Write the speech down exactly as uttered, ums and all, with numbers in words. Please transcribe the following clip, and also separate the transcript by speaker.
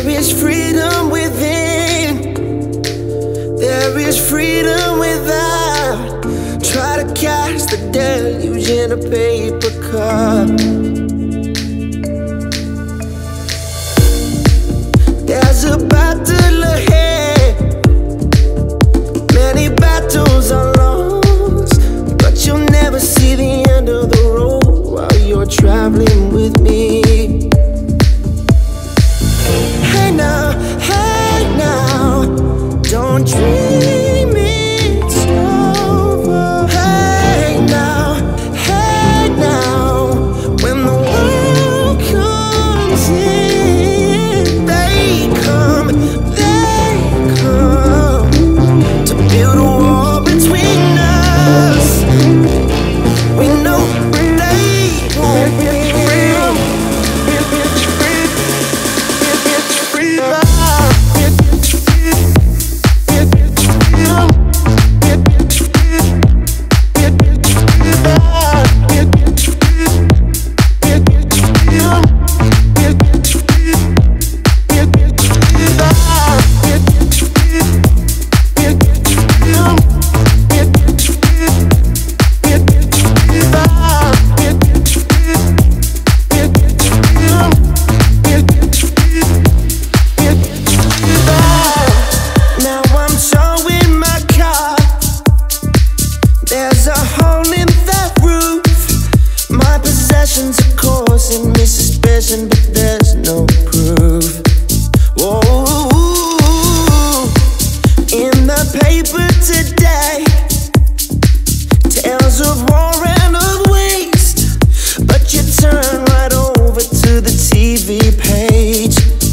Speaker 1: There is freedom within. There is freedom without. Try to cast the deluge in a paper cup. There's a battle ahead. Many battles are lost, but you'll never see the end of the road while you're traveling with me. Hey now, hey now, don't dream it's over. Hey now, hey now, when the world comes in, they come, they come to build a wall between us. We know they won't be. There's a hole in that roof. My possessions are causing me suspicion, but there's no proof. Whoa. In the paper today, tales of war and of waste, but you turn right over to the T V page.